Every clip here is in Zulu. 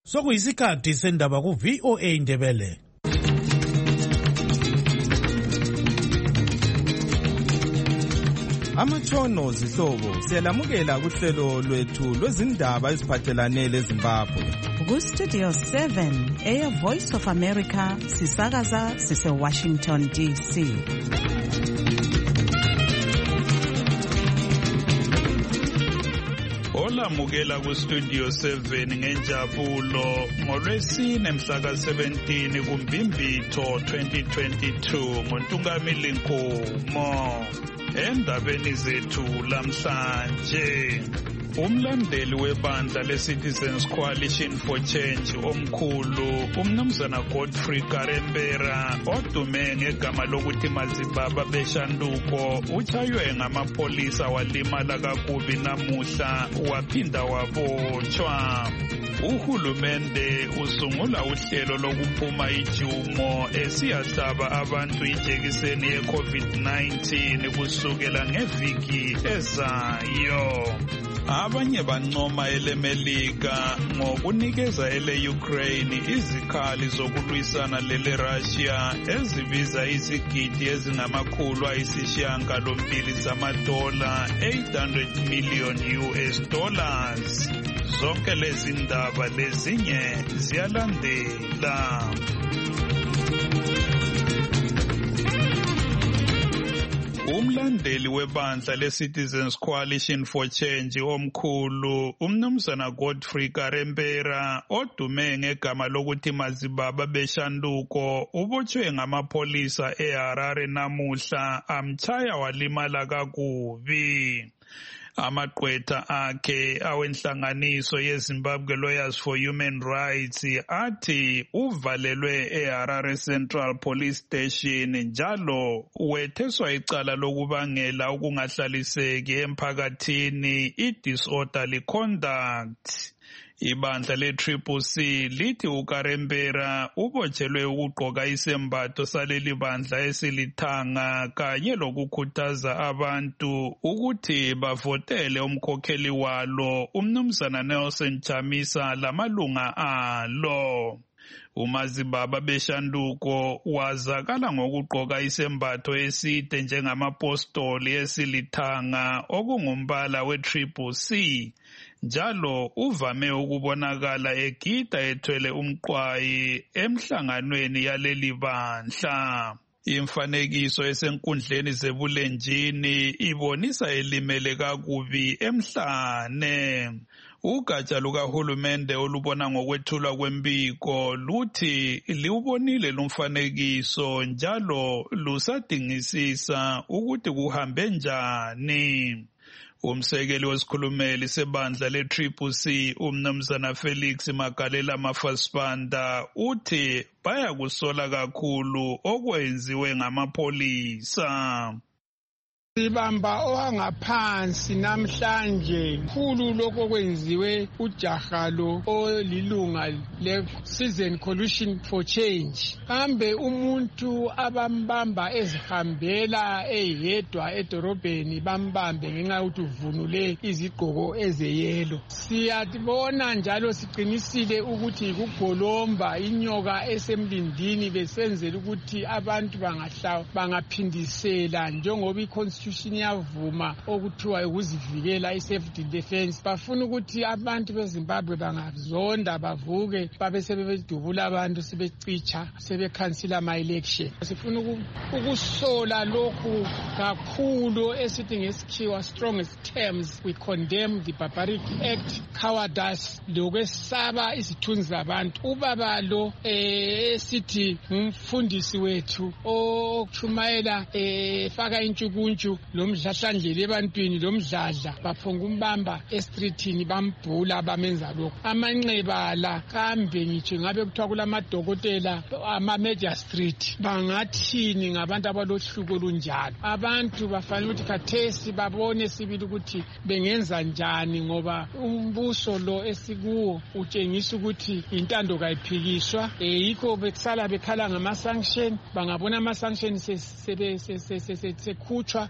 Sokuyisikhathi sendaba ku VOA Indebele. Amatshono zihlobo siyalamukela kuhlelo lwethu lwezindaba eziphathelane leZimbabwe. Ku Studio 7 Air Voice of America sisakaza sise Washington DC. Olamukela ku Studio 7 ngenjabulo ngolwesine mhla ka 17 kuMbimbitho 2022 ngoNtungamili Nkomo. Endabeni zethu lamhlanje, umlandeli webandla leCitizens Coalition for Change omkhulu umnumzana Godfrey Karembera odume ngegama lokuthi Mazibaba Beshanduko utshaywe ngamapholisa walimala kakubi namuhla waphinda wabotshwa. Uhulumende usungula uhlelo lokuphuma ijumo esiyahlaba abantu ijekiseni ye-COVID-19 kusukela ngeviki ezayo. Abanye bancoma eleMelika ngokunikeza ele-Ukraine izikhali zokulwisana lele-Russia ezibiza izigidi ezingama-800 zamadola, $800 million. Zonke lezi ndaba lezinye ziyalandela. Umlandeli webandla leCitizens Coalition for Change omkhulu umnumzana Godfrey Karembera odume ngegama lokuthi Mazibaba Beshanduko ubotshwe ngamapholisa eHarare namuhla amtshaya walimala kakubi. Amaqwetha akhe awenhlanganiso yeZimbabwe Lawyers for Human Rights athi uvalelwe eHarare Central Police Station njalo wetheswa icala lokubangela ukungahlaliseki emphakathini i-disorderly conduct. Ibandla le-CCC lithi uKarembera ubotshelwe ukugqoka isembatho saleli bandla esilithanga kanye lokukhuthaza abantu ukuthi bavotele umkhokheli walo umnumzana Nelson Chamisa lamalunga alo. uMazibaba Beshanduko wazakala ngokugqoka isembatho eside njengamapostoli esilithanga okungumbala we-CCC. Njalo uvame ukubonakala egida ethwele umqwayi emhlanganweni yaleli bandla. Imfanekiso esenkundleni zebulenjini ibonisa elimele kakubi emhlane. Ugatsha lukahulumende olubona ngokwethulwa kwembiko luthi liwubonile lumfanekiso njalo lusadingisisa ukuthi kuhambe njani. Umsekeli wesikhulumeli sebandla le-CCC umnumzana Felix Magalela Mafasibanda uthi bayakusola kakhulu okwenziwe ngamapholisa. Sibamba owangaphansi namhlanje khulu lokho kwenziwe ujaha lo olilunga le-Citizen Coalition for Change. Kambe umuntu abambamba ezihambela eyedwa edorobheni bambambe ngenxa yokuthi uvunule izigqoko ezeyelo. Siyabona njalo siqinisile ukuthi yikugolomba inyoka esemlindini besenzela ukuthi abantu bangaphindisela njengoba i-Constitution yavuma okuthiwa ukuzivikela i-self defense. Bafuna ukuthi abantu beZimbabwe bangazonda bavuke babe sebedubula abantu sebecicha sebekhansila ama-election. Sifuna ukusola lokhu kakhulu esithi ngesikhiwa strongest terms. We condemn the barbaric act, cowardice, lokwesaba izithunzi zabantu. Ubaba lo esithi ngumfundisi wethu okuchumayela faka intshukuntshu lomdlahlandlela ebantwini lomdladla baphonga umbamba estrithini bambhula bamenza lokho. Amanxeba la kambe ngitsho ngabe kuthiwa kulamadokotela ama-magistrate bangathini ngabantu abalohluko olunjalo. Abantu bafanele ukuthi khathesi babone sibili ukuthi bengenza njani ngoba umbuso lo esikuwo utshengisa ukuthi intando kayiphikiswa. Yikho bekusala bekhala ngama-sanction. Bangabona ama-sanction sekhutshwa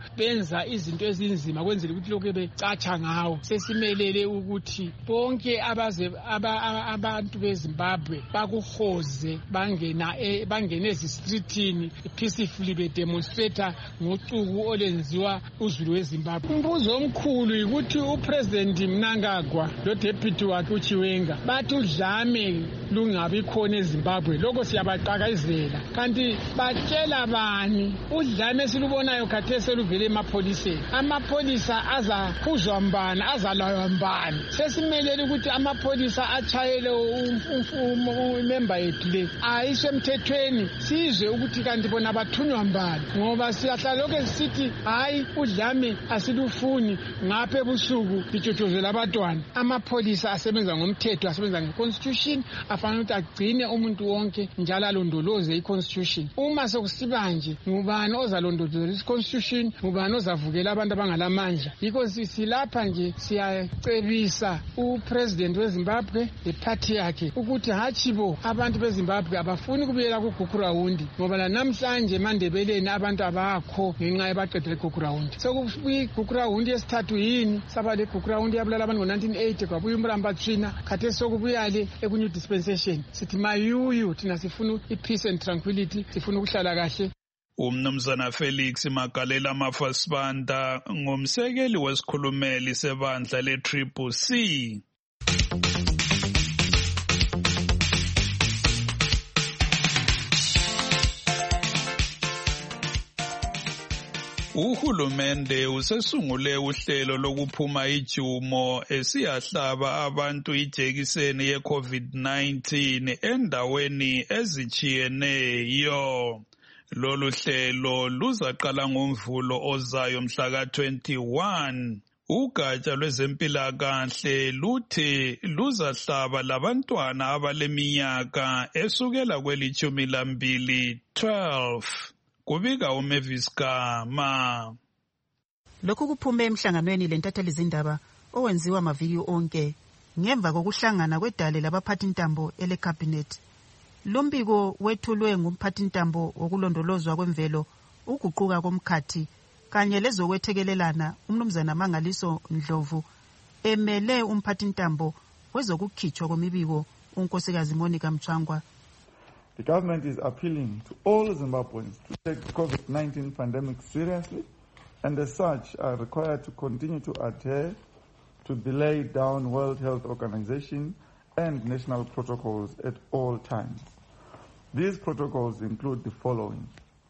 benza izinto ezinzima kwenzela ukuthi lokho becatsha ngawo. Sesimelele ukuthi bonke abantu beZimbabwe bakuhoze bangene ezistreetini peacefully bedemonstrate ngocuku olenziwa uzulu weZimbabwe. Umbuzo omkhulu yikuthi uPresident Mnangagwa lo deputy wakhe uChiwenga bathi udlame lungabi khona eZimbabwe. Lokho siyabaqhakazela. Kanti batshela bani udlame silubonayo khathesi luvele emapholiseni? Amapholisa azaphuzwa mbani, azalaywa mbani? Sesimelele ukuthi amapholisa achayele umember yethu le ayisemthethweni, sizwe ukuthi kanti bona bathunywa mbani, ngoba siyahlala lokho sithi hayi udlame asilufuni ngapha ebusuku litshotshozela abantwana. Amapholisa asebenza ngomthetho, asebenza ngeconstitution, afanele ukuthi agcine umuntu wonke njalo alondoloze iconstitution. Uma sokusiba nje ngubani ozalondoloza iconstitution, ngubani ozavukela abantu abangalamandla? Yikho silapha nje siyacebisa upresident weZimbabwe leparty yakhe ukuthi hachibo abantu beZimbabwe abafuni kubuyela kuGukurawundi, ngoba namhlanje eMandebeleni abantu abakho ngenxa yebaqedela iGukurawundi. Sokubuya iGukurawundi yesithathu yini? Saba le Gukurawundi yabulala abantu ngo-1980 kwabuya uMrambathina, khathesi sokubuya le ekunye dispensation. Sithi mayuyu thina sifuna i-peace and tranquility, sifuna ukuhlala kahle. Umnumzana Felix Magalela Mafasibanda ngumsekeli wesikhulumeli sebandla le-CCC. Uhulumende usesungule uhlelo lokuphuma ijumo esiyahlaba abantu ijekiseni ye-COVID-19 endaweni ezichiyeneyo. Lolu hlelo luzaqala ngoMvulo ozayo mhla ka-21. Ugatsha lwezempilakahle luthi luzahlaba labantwana abaleminyaka esukela kweli-12. Kubika uMavis Gama. Lokhu kuphume emhlanganweni lentatheli zindaba owenziwa amaviki onke ngemva kokuhlangana kwedale labaphathintambo ele-cabinet. Lombiko wethulwe ngumphathintambo wokulondolozwa kwemvelo, uguquka komkhathi kanye lezokwethekelelana uMnumzana Mangaliso Ndlovu emele umphathintambo wezokukhitshwa kwemibiko uNkosikazi Monica Mchangwa. The government is appealing to all Zimbabweans to take the COVID-19 pandemic seriously and as such are required to continue to adhere to the laid down World Health Organization and national protocols at all times. These protocols include the following: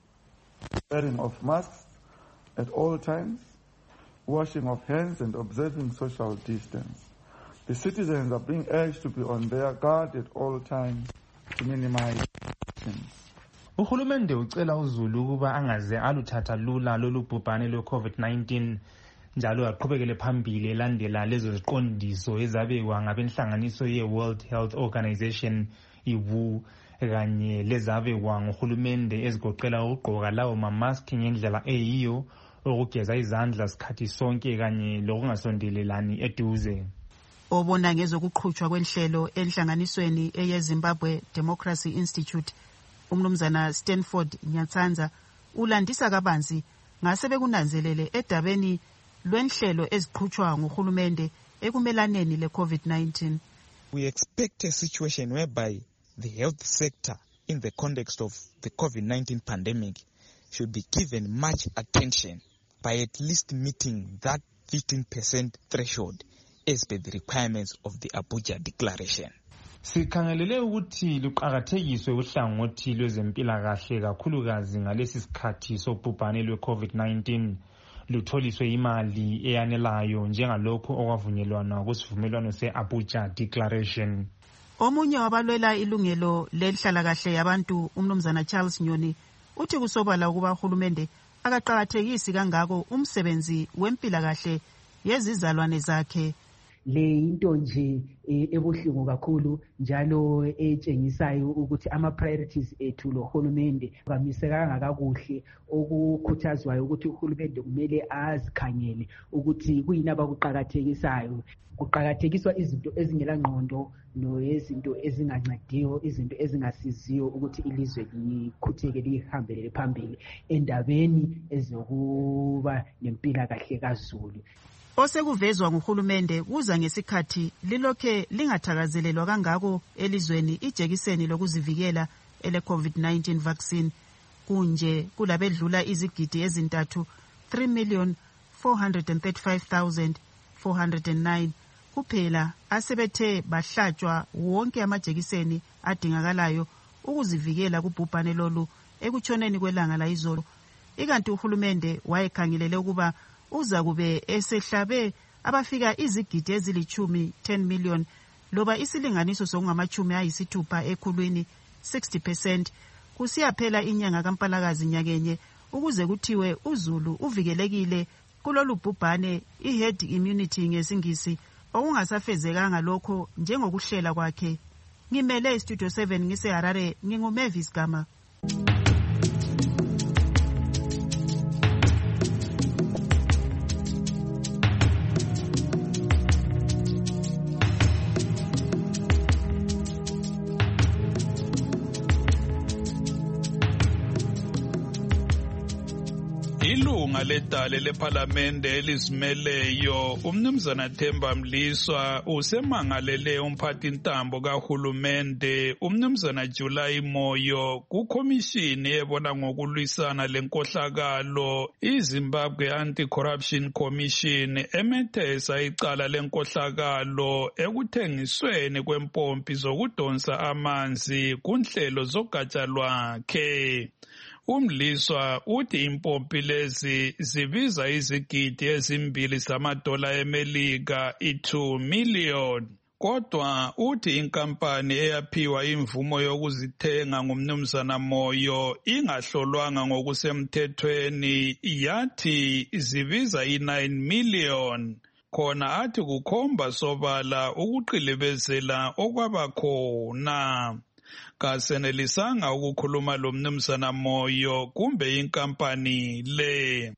wearing of masks at all times, washing of hands and observing social distance. The citizens are being urged to be on their guard at all times to minimize infections. Uhulumende ucela uzulu ukuba angaze aluthatha lula lolu bhubhane lwe-COVID-19 njalo aqhubekele phambili elandela lezo ziqondiso ezabekwa ngabenhlanganiso ye-World Health Organization WHO kanye lezabekwa nguhulumende ezigoqela ukugqoka lawo mamaski ngendlela eyiyo, ukugeza izandla sikhathi sonke kanye lokungasondelelani eduze. Obona ngezokuqhutshwa kwenhlelo enhlanganisweni eyeZimbabwe Democracy Institute, uMnumzana Stanford Nyatsandza ulandisa kabanzi ngase bekunanzelele edabeni lwenhlelo eziqhutshwa nguhulumende ekumelaneni le-COVID-19. We expect a situation whereby the health sector in the context of the COVID-19 pandemic should be given much attention by at least meeting that 15% threshold as per the requirements of the Abuja Declaration. Sikhangelele ukuthi luqhakathekiswe uhlangothi lwezempilakahle kakhulukazi ngalesi sikhathi sobhubhane lwe-COVID-19 lutholiswe imali eyanelayo njengalokho okwavunyelwana kusivumelwano se-Abuja Declaration. Omunye wabalwela ilungelo lenhlalakahle yabantu uMnumzana Charles Nyoni uthi kusobala ukuba uhulumende akaqhakathekisi kangako umsebenzi wempilakahle yezizalwane zakhe. le into nje ebuhlungu kakhulu njalo etshengisayo ukuthi ama-priorities ethu lohulumende kamisekanga kakuhle, okukhuthazwayo ukuthi uhulumende kumele azikhangele ukuthi kuyini abakuqakathekisayo. Kuqakathekiswa izinto ezingela ngqondo nezinto ezingancediyo, izinto ezingasiziyo ukuthi ilizwe likhutheke lihambelele phambili endabeni ezokuba nempilakahle kazulu. Osekuvezwa nguhulumende kuza ngesikhathi lilokhe lingathakazelelwa kangako elizweni ijekiseni lokuzivikela ele-COVID-19 vaccine. Kunje kulabedlula izigidi ezintathu 3,435,409 kuphela asebethe bahlatshwa wonke amajekiseni adingakalayo ukuzivikela kubhubhane lolu ekutshoneni kwelanga layizolo. Ikanti uhulumende wayekhangelele ukuba uza kube esehlabe abafika izigidi ezilithumi 10 million loba isilinganiso sokungamachumi ayisithupha ekhulwini 60% kusiyaphela inyanga kaMpalakazi nyakenye ukuze kuthiwe uZulu uvikelekile kulolu bhubhane i-herd immunity ngesingisi, okungasafezekanga lokho njengokuhlela kwakhe. Ngimele iStudio 7 ngiseHarare, nginguMavis Gama. Ilunga ledale lephalamende elizimeleyo umnumzana Themba Mliswa usemangalele umphathintambo kahulumende umnumzana July Moyo kukhomishini ebona ngokulwisana lenkohlakalo iZimbabwe Anti-Corruption Commission emethesa icala lenkohlakalo ekuthengisweni kwempompi zokudonsa amanzi kunhlelo zogatsha lwakhe. Umliswa uthi impompi lezi zibiza izigidi ezimbili zamadola eMelika i2 million. Kodwa uthi inkampani eyaphiwa imvumo yokuzithenga ngumnumzana Moyo ingahlolwanga ngokusemthethweni yathi zibiza i9 million. Khona athi kukhomba sobala ukuqilibezela okwabakhona. Kasenelisanga ukukhuluma lo mnumzana Moyo kumbe inkampani le.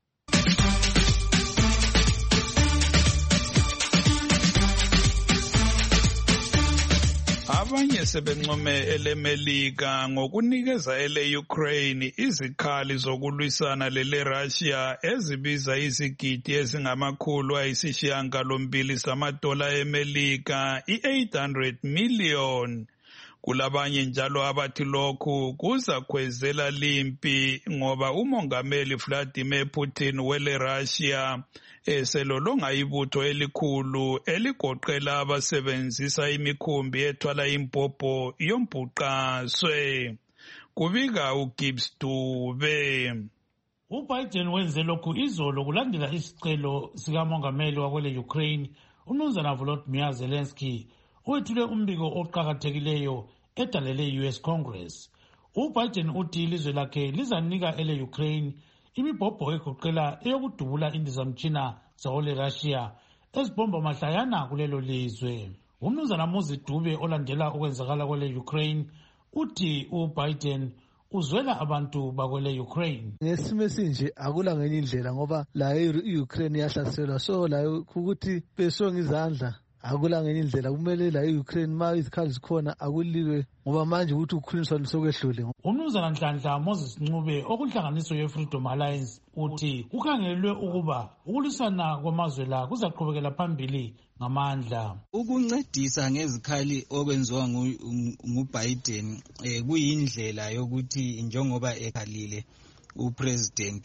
Abanye sebencome eleMelika ngokunikeza ele-Ukraine izikhali zokulwisana lele-Russia ezibiza izigidi ezingamakhulu ayisishiyagalombili zamadola eMelika i-800 million. Kulabanye njalo abathi lokhu kuzakhwezela limpi ngoba umongameli Vladimir Putin wele Russia eselolonga ibutho elikhulu eligoqela abasebenzisa imikhumbi ethwala impopho yombhuqaswe. Kubika uGibbs Dube. UBiden wenze lokhu izolo kulandela isicelo sikamongameli wakwele Ukraine uMnumzana Volodymyr Zelensky wethule umbiko oqhakathekileyo edalele US Congress. UBiden uthi ilizwe lakhe lizanika ele Ukraine imibhobho egoqela eyokudubula indizamtshina zawole Russia ezibomba mahlayana kulelo lizwe. Umnumzana Muzi Dube olandela okwenzakala kwele Ukraine uthi uBiden uzwela abantu bakwele Ukraine. Ngesimo esinje akula ngenye indlela ngoba la iUkraine yahlaselwa, so la ukuthi besonga izandla akula ngenye indlela, kumele la iUkraine ma izikhali zikhona akuliwe ngoba manje ukuthi ukukhulunyiswa lisokwehlule. Umnumzana Nhlanhla Moses Ncube okuhlanganiso ye-Freedom Alliance uthi kukhangelelwe ukuba ukulwisana kwamazwe la kuzaqhubekela phambili ngamandla. Ukuncedisa ngezikhali okwenziwa nguBiden kuyindlela yokuthi njengoba ekhalile upresident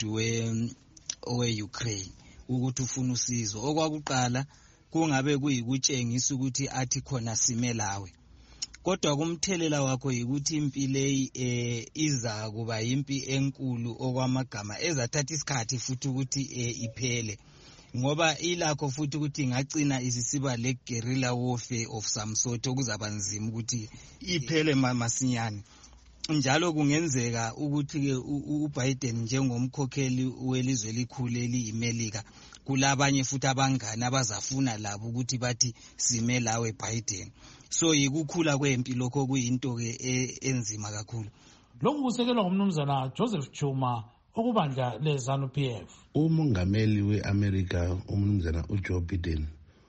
we-Ukraine ukuthi ufuna usizo. Okwakuqala kungabe kuyikutshengisa ukuthi athi khona sime lawe, kodwa kumthelela wakho yikuthi impi leyi iza kuba impi enkulu okwamagama ezathatha isikhathi futhi ukuthi iphele, ngoba ilakho futhi ukuthi ingagcina isisiba le guerrilla warfare of some sort okuzaba nzima ukuthi iphele masinyane. Njalo kungenzeka ukuthi ke uBiden njengomkhokheli welizwe elikhulu eliyiMelika kulabanye futhi abangani abazafuna labo ukuthi bathi sime lawe Biden. So yikukhula kwempi lokho kuyinto ke enzima kakhulu. Lokhu kusekelwa ngumnumzana Joseph Chuma okubandla leZANU-PF. Umongameli weAmerica umnumzana uJoe Biden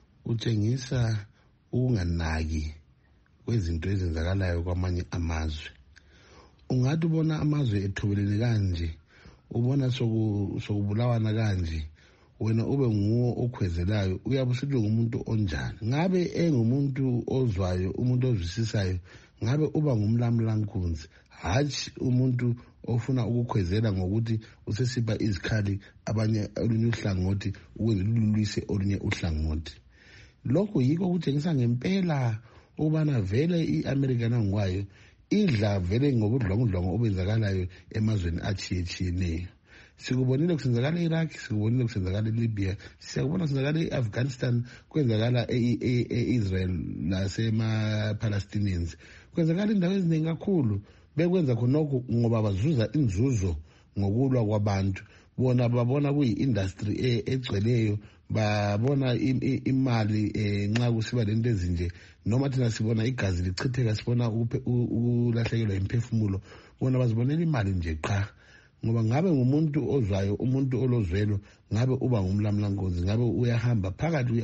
utshengisa ukunganaki kwezinto ezenzakalayo kwamanye amazwe. Ungathi ubona amazwe ethobelene kanje, ubona sokubulawana kanje, wena ube nguwo okhwezelayo, uyabe usithi ngumuntu onjani. Ngabe engumuntu ozwayo, umuntu ozwisisayo, ngabe uba ngumlamlankunzi, hatshi umuntu ofuna ukukhwezela ngokuthi usesipha izikhali abanye olunye uhlangothi ukuze lulwise olunye uhlangothi. Lokho yiko kutshengisa ngempela ubana vele iAmerica nangwayo idla vele ngobudlongudlongo obenzakalayo emazweni achiyetshiyeneyo. Sikubonile kusenzakala eIraq, sikubonile kusenzakala eLibya, siyakubona kusenzakala eAfghanistan, kwenzakala eIsrael nasema-Palestinians. Kwenzakala indawo eziningi kakhulu. Bekwenza khonokho ngoba bazuza inzuzo ngokulwa kwabantu. Bona babona kuyi-industry egcweleyo, babona imali nxa kusiba lento ezinje, noma thina sibona igazi lichitheka, sibona ukulahlekelwa imphefumulo, bona bazibonela imali nje qha. Ngoba ngabe ngumuntu ozwayo, umuntu olozwelo, ngabe uba ngumlamlankunzi, ngabe uyahamba phakathi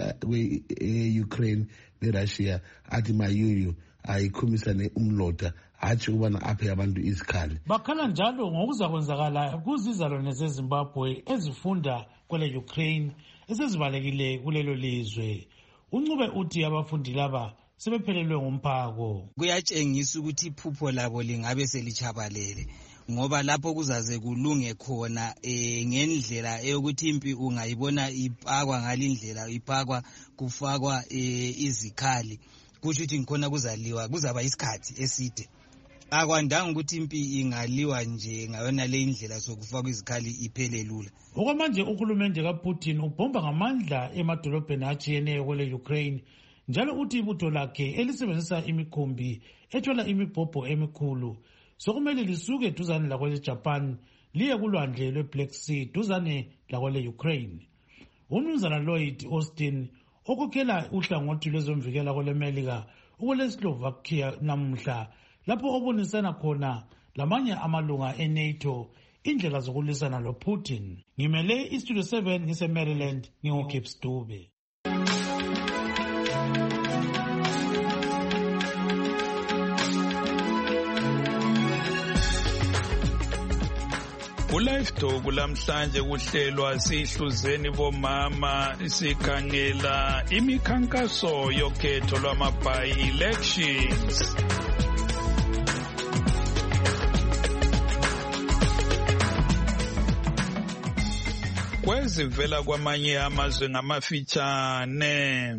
kwe-Ukraine neRussia athi mayuyu ayikhumisane umlota, hatshi ubana aphe abantu izikhali. Bakhala njalo ngokuzakwenzakala kuzizalwane zeZimbabwe ezifunda kwele Ukraine esezibalekile kulelo lizwe. Uncube uthi abafundi laba sebephelelwe ngumphako. Kuyatshengisa ukuthi iphupho labo lingabe selichabalele, ngoba lapho kuzaze kulunge khona ngendlela eyokuthi impi ungayibona ipakwa ngalindlela, ipakwa kufakwa izikhali, kusho ukuthi ngikhona kuzaliwa, kuzaba isikhathi eside. Akwandanga ukuthi impi ingaliwa nje ngayona le indlela sokufakwa izikhali iphele lula. Okwamanje uhulumende kaPutin ubhomba ngamandla emadolobheni atshiyeneyo kwele Ukraine, njalo uthi ibutho lakhe elisebenzisa imikhumbi ethwala imibhobho emikhulu sokumele lisuke duzane lakwele Japan liye kulwandle lweBlack Sea duzane lakwele Ukraine. Umnumzana Lloyd Austin okhokhela uhlangothi lwezomvikela kweleMelika ukweleSlovakia namuhla lapho obonisana khona lamanye amalunga eNATO indlela zokulwisana loPutin. Ngimele iStudio 7 ngise-Maryland, nginguKips Dube. Kulive Talk lamhlanje kuhlelwa sihluzeni bomama sikhangela imikhankaso yokhetho lwama-by-elections. Kwezivela kwamanye amazwe ngamafitshane.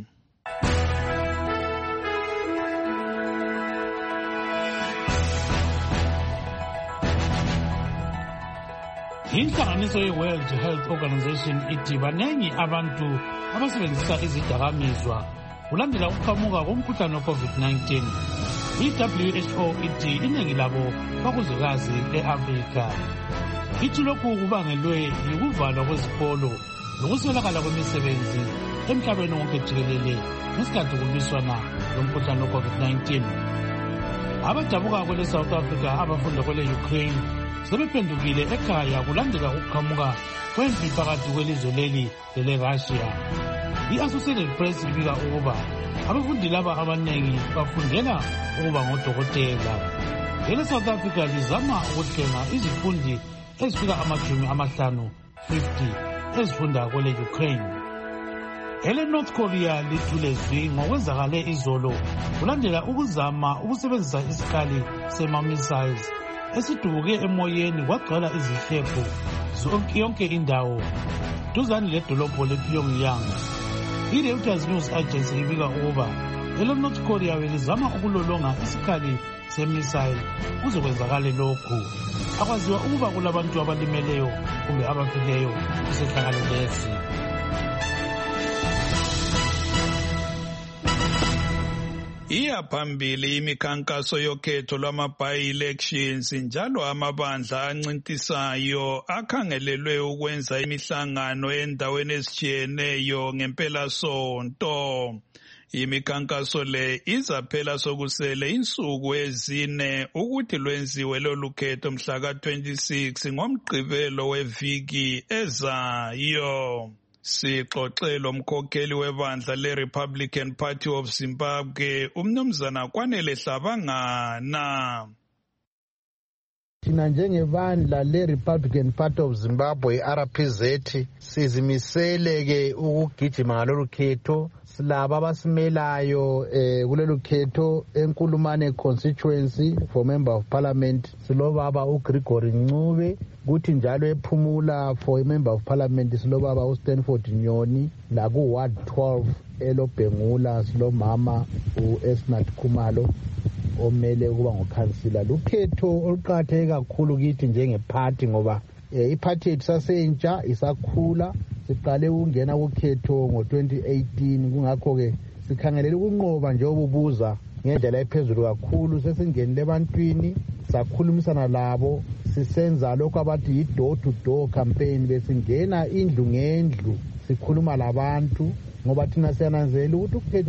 Inhlanganiso ye-World Health Organization ithi banengi abantu abasebenzisa izidakamizwa kulandela ukuqhamuka komkhuhlane we-COVID-19. I-WHO ithi iningi labo bakuzwekazi le-Afrika. Ithi lokhu kubangelwe yikuvalwa kwezikolo lokuswelakala kwemisebenzi emhlabeni wonke jikelele ngesikhathi kulwiswana lomkhuhlane we-COVID-19. Abadabuka kwele South Africa abafunda kwele Ukraine sebephendukile ekhaya kulandela ukuqhamuka kwempi phakathi kwelizwe leli lele-Russia. I-Associated Press ibika ukuba abafundi laba abanengi bafundela ukuba ngodokotela. Ele South Africa lizama ukuhlenga izifundi ezifika 50 ezifunda kwele Ukraine. Ele North Korea lithule zwi ngokwenzakale izolo kulandela ukuzama ukusebenzisa isikhali sema-missiles esidubuke emoyeni kwagcwala izihlephu yonke indawo duzane ledolobho lePyongyang. I-Reuters News Agency ibika ukuba ele North Korea belizama ukulolonga isikhali se-missile kuze kwenzakale lokhu. Akwaziwa ukuba kulabantu abalimeleyo kumbe abafileyo kusehlakalo lesi. iyaphambili imikhankaso yokhetho lwama-by-elections njalo amabandla ancintisayo akhangelelwe ukwenza imihlangano endaweni ezitshiyeneyo ngempelasonto. Imikhankaso le izaphela sokusele insuku ezine ukuthi lwenziwe lolu khetho mhla ka-26 ngoMgqibelo weviki ezayo. Sixoxe lomkhokheli webandla le-Republican Party of Zimbabwe, umnumzana Kwanele Hlabangana. Thina njengebandla le-Republican Party of Zimbabwe, RPZ, sizimisele-ke ukugijima ngalolu khetho. Silaba abasimelayo kulolu khetho eNkulumane constituency for member of parliament silobaba uGregory Ncube, kuthi njalo ePhumula for member of parliament silobaba uStanford Nyoni, la ku ward 12 eLobhengula silomama uEsnat Khumalo omele ukuba ngokhansila. Lukhetho oluqakatheke kakhulu kithi njengephathi ngoba iphathi yethu sasentsha isakhula, siqale ukungena kukhetho ngo-2018, kungakho-ke sikhangelele ukunqoba nje obubuza ngendlela ephezulu kakhulu. Sesingenile ebantwini sakhulumisana labo, sisenza lokho abathi yi-door to door campaign, besingena indlu ngendlu sikhuluma labantu ngoba thina siyananzelela ukuthi ukhetho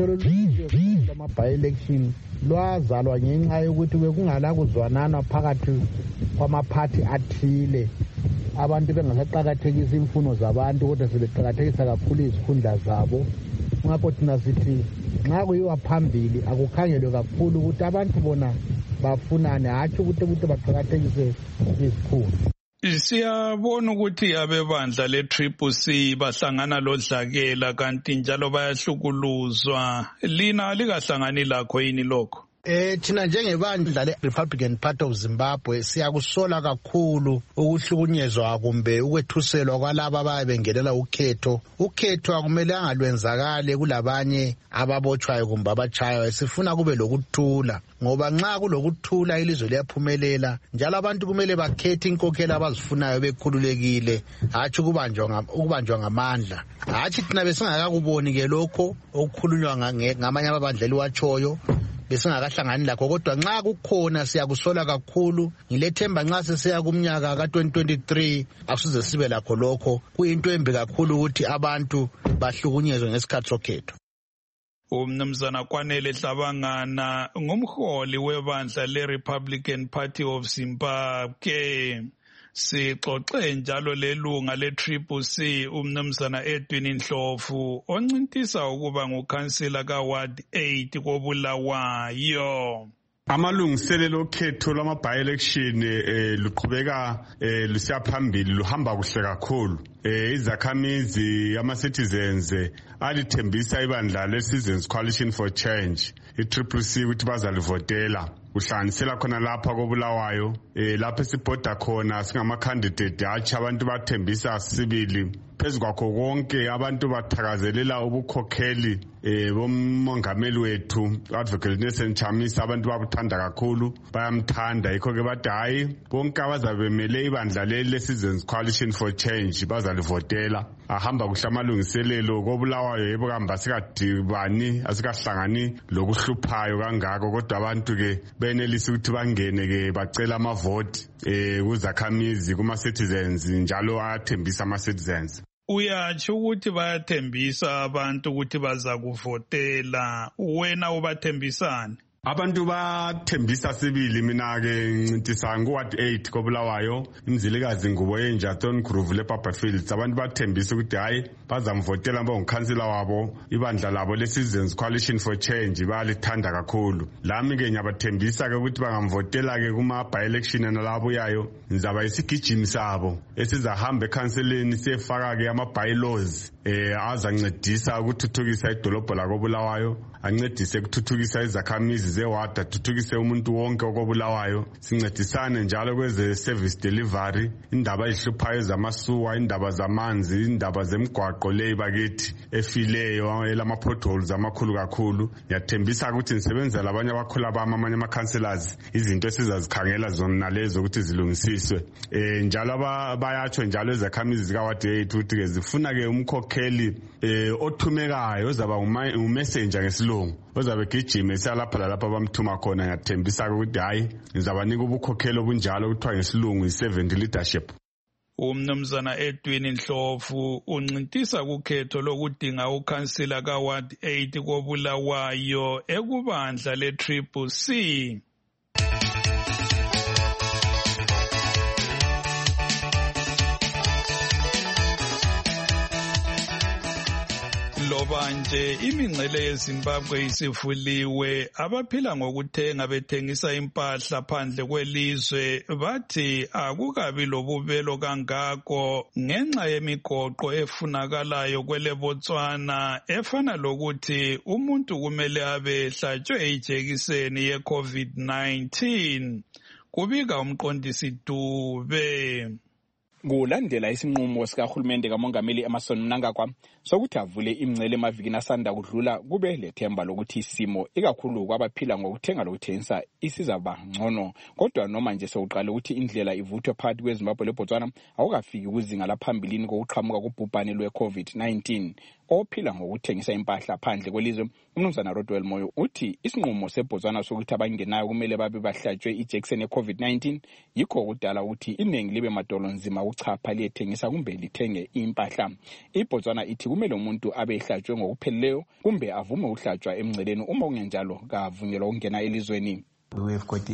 lwama-by-election lwazalwa ngenxa yokuthi bekungala kuzwanana phakathi kwamaphathi athile, abantu bengasaqakathekisa imfuno zabantu kodwa sebeqakathekisa kakhulu izikhundla zabo. Ngakho thina sithi nxa kuyiwa phambili akukhangelwe kakhulu ukuthi abantu bona bafunane, hatshi ukuthi baqakathekise izikhundla. Siyabona ukuthi abebandla le-CCC bahlangana lodlakela kanti njalo bayahlukuluzwa. Lina likahlangani lakho yini lokho? Thina njengebandla le-Republican Party of Zimbabwe siyakusola kakhulu ukuhlukunyezwa kumbe ukwethuselwa kwalabo ababengelela ukhetho. Ukhetho akumele angalwenzakale kulabanye ababotshwayo kumbe abatshayayo. Sifuna kube lokuthula ngoba nxa kulokuthula ilizwe liyaphumelela, njalo abantu kumele bakhethe inkokheli abazifunayo bekhululekile, hatshi ukubanjwa ngamandla. Hatshi thina besingakakuboni ke lokho okukhulunywa ngamanye amabandla eliwatshoyo, besingakahlangani lakho, kodwa nxa kukhona siyakusola kakhulu. Ngilethemba nxa sesiya kumnyaka ka-2023 akusize sibe lakho lokho. Kuyinto embi kakhulu ukuthi abantu bahlukunyezwe ngesikhathi sokhetho. Umnumzana Kwanele Hlabangana ngumholi webandla le-Republican Party of Zimbabwe. Sixoxe njalo lelunga le-CCC umnumzana Edwin Ndlovu oncintisa ukuba ngukhansila ka-Ward 8 koBulawayo. Amalungiselelo okhetho lwama-by-election luqhubeka lusiya phambili, luhamba kuhle kakhulu. Izakhamizi ama-citizens alithembisa ibandla le-Citizens Coalition for Change, i-CCC, ukuthi bazalivotela. Kuhlanganisela khona lapha koBulawayo, lapha esibhoda khona singama-candidate, hatshi abantu bathembisa sibili. Phezu kwakho konke abantu bathakazelela ubukhokheli bomongameli wethu Advocate Nelson Chamisa. Abantu babuthanda kakhulu, bayamthanda, yikho-ke bathi hayi bonke abazabe bemele ibandla le-Citizens Coalition for Change bazalivotela. Ahamba kuhle amalungiselelo koBulawayo, yebo kambe asikadibani, asikahlangani lokuhluphayo kangako, kodwa abantu-ke benelisa ukuthi bangene-ke bacela amavoti kuzakhamizi, kuma-citizens, njalo ayathembisa ama-citizens. Uyatsho ukuthi bayathembisa abantu ukuthi baza kuvotela, wena ubathembisani? Abantu bathembisa sibili. Mina-ke ncintisana ku-Ward 8 koBulawayo, imzilikazi Ngubo Yenja Thorn Groove leBarberfields. Abantu bathembisa ukuthi hayi bazamvotela ngokhansila wabo, ibandla labo le-Citizens Coalition for Change bayalithanda kakhulu. Lami-ke ngiyabathembisa-ke ukuthi bangamvotela-ke kuma-by-election nalabuyayo, ngizaba isigijimi sabo esizahamba ekhanseleni siyefaka-ke ama-bylaws azancedisa ukuthuthukisa idolobho lakoBulawayo, ancedise ukuthuthukisa izakhamizi zeward, athuthukise umuntu wonke okoBulawayo. Sincedisane njalo kweze service delivery, indaba ezihluphayo zamasuwa, indaba zamanzi, indaba zemgwaqo le bakithi efileyo elama-potholes amakhulu kakhulu. Ngiyathembisa ukuthi nisebenza labanye abakhula bami, amanye ama-councillors, izinto esizazikhangela zona lezo ukuthi zilungisiswe. Njalo bayatsho njalo izakhamizi zika-Ward 8 ukuthi-ke zifuna-ke umkhokheli othumekayo, ozaba umessenger ngesilungu ngesilungu ozabe gijime salapha lalapha bamthuma khona. Ngiyathembisa ukuthi hayi ngizabanika ubukhokheli obunjalo kuthiwa ngesilungu i-servant leadership. Umnumzana Edwin Ndlovu uncintisa kukhetho lokudinga ukhansila kaWard 8 koBulawayo ekubandla le-Triple C. Loba nje imingcele yeZimbabwe isivuliwe, abaphila ngokuthenga bethengisa impahla phandle kwelizwe bathi akukabi lobubelo kangako ngenxa yemigoqo efunakalayo kwele Botswana efana lokuthi umuntu kumele abe hlatshwe ijekiseni ye-COVID-19. Kubika umqondisi Dube. Kulandela isinqumo sikahulumende kamongameli Emmerson Mnangagwa sokuthi avule imingcele emavikini asanda kudlula, kube lethemba lokuthi isimo ikakhulu kwabaphila ngokuthenga lokuthengisa isizaba ngcono. Kodwa noma nje sewuqala ukuthi indlela ivuthwe phakathi kweZimbabwe leBotswana awukafiki kuzinga laphambilini kokuqhamuka kubhubhane lwe-COVID-19. Ophila ngokuthengisa impahla phandle kwelizwe uMnumzana Rodwell Moyo uthi isinqumo seBotswana sokuthi abangenayo kumele babe bahlatshwe ijekiseni ye-COVID-19 yikho kudala ukuthi iningi libe madolo nzima ukuchapha liyethengisa kumbe lithenge impahla. IBotswana ithi kumele umuntu abe ehlatshwe ngokupheleleyo kumbe avume ukuhlatshwa emngceleni, uma kungenjalo kavunyelwa ukungena elizweni. We've got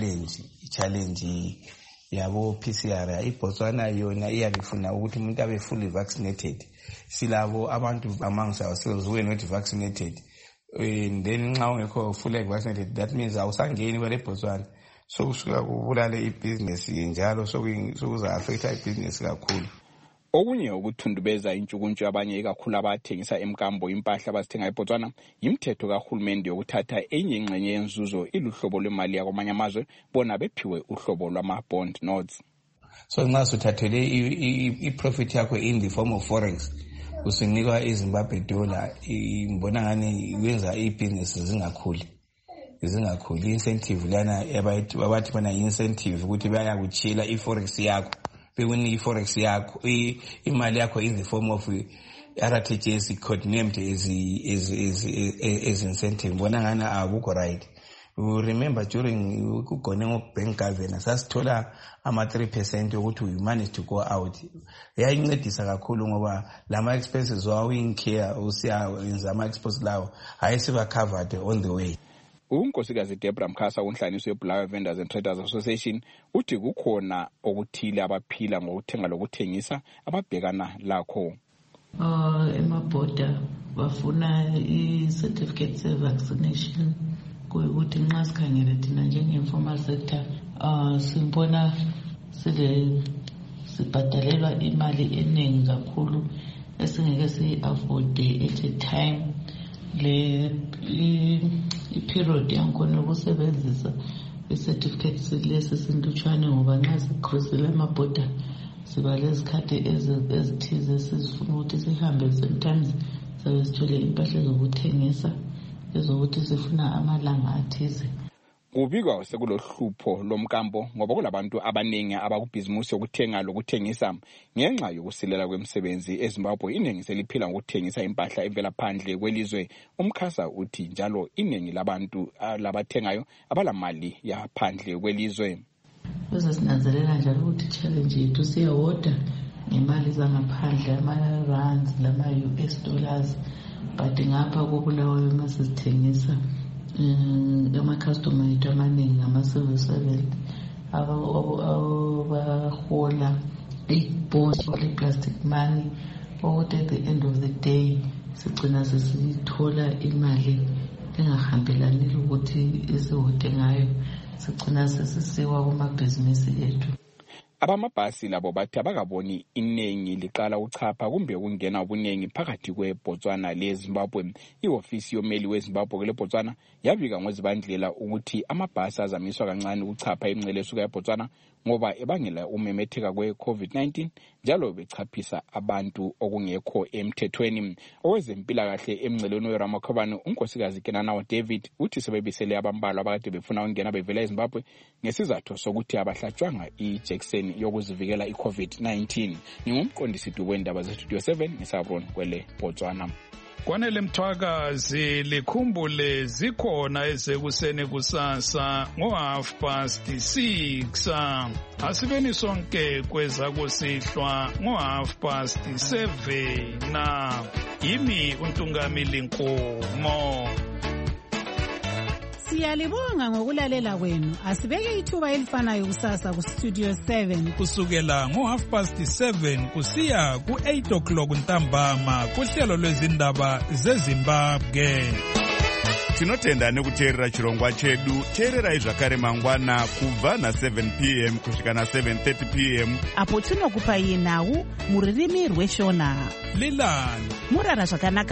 i-challenge yabo PCR. IBotswana yona iyabifuna ukuthi umuntu abe fully vaccinated. Silabo abantu amongst ourselves who are not vaccinated, and then nxa ungekho fully vaccinated, that means awusangeni kwele Botswana. So kusuka kubulale ibusiness njalo sokuza affect ibusiness kakhulu. Okunye ukuthundubeza intshukuntshu abanye ikakhulu abathengisa emkambo impahla abazithenga eBotswana yimthetho kahulumende yokuthatha enye ingxenye yenzuzo iluhlobo lwemali yakwamanye amazwe bona bephiwe uhlobo lwama-bond notes. So nxa suthathele i-profit yakho in the form of forex usinikwa iZimbabwe dollar, ngibona ngani wenza i-business zingakhuli. Incentive lana abathi bana incentive ukuthi bayakuchila i-forex yakho, bekunika i-forex yakho imali yakho in the form of RTGS codenamed as incentive. Ngibona ngani akukho right. We remember during ukugone bank governance sasithola ama 3% ukuthi we managed to go out. Yayincedisa kakhulu ngoba lama expenses wawingcare usiya wenza ama expenses lawo ayesiba covered on the way. Unkosikazi Deborah Mkhasa unhlaniso yeBulawayo Vendors and Traders Association uthi kukhona okuthile abaphila ngokuthenga lokuthengisa ababhekana lakho. Emaborder bafuna i-certificate se-vaccination kuyukuthi nxa sikhangele thina njenge-informal sector simbona sibhadalelwa imali eningi kakhulu esingeke siyi-afforde at a time. I-period yankhona ukusebenzisa i-certificate lesi sintutshwane ngoba nxa sikhosela amabhoda siba lezikhathi ezithize sizifuna ukuthi sihambe, sometimes sabe sithole impahla zokuthengisa ezokuthi sifuna amalanga athize. Kubikwa sekulohlupho lomkambo ngoba kulabantu abaningi abakubhizimusi yokuthenga lokuthengisa ngenxa yokusilela kwemisebenzi eZimbabwe. Iningi seliphila ngokuthengisa impahla evela phandle kwelizwe. Umkhasa uthi njalo iningi labantu labathengayo abalamali yaphandle kwelizwe. Sinanzelela njalo ukuthi challenge yethu siyawoda ngemali zangaphandle, ama-rands lama-US dollars, but ngapha koBulawayo masizithengisa ama-customer ethu amaningi ama-civil servant abahola i-bond le-plastic money, ukuthi at the end of the day sigcina sesithola imali engahambelani ukuthi esiwode ngayo, sigcina sesisiwa kumabhizinisi ethu. Abamabhasi labo bathi abakaboni iningi liqala uchapha kumbe ukungena ubunengi phakathi kweBotswana leZimbabwe. Iofisi yomeli weZimbabwe kule Botswana yabika ngozibandlela ukuthi amabhasi azamiswa kancane ukuchapha imingcele esuka eBotswana ngoba ebangela umemetheka kwe-COVID-19 njalo bechaphisa abantu okungekho emthethweni. Owezempilakahle emngceleni weRamakhobane unkosikazi Kenanawo David uthi sebebisele abambalwa abakade befuna ukungena bevela eZimbabwe ngesizathu sokuthi abahlatshwanga ijekiseni yokuzivikela i-COVID-19. Ngingumqondisi wendaba zeStudio 7 ngisabona kwele Botswana. Kwanele Mthwakazi likhumbule zikhona ezekuseni kusasa ngo6:30. Asibeni sonke kweza kusihlwa ngo7:30. Yimi uNtungamili Nkomo. Siyalibonga ngokulalela kwenu. Asibeke ithuba elifanayo kusasa ku Studio 7 kusukela ngo7:30 kusiya ku8 ntambama kuhlelo lwezindaba zeZimbabwe. Tinotenda nekuteerera chirongwa chedu. Teererai zvakare mangwana kubva na7 p.m. kusvika na7:30 p.m. apo tinokupai nhau muririmi rweshona. Lilani murara zvakanaka.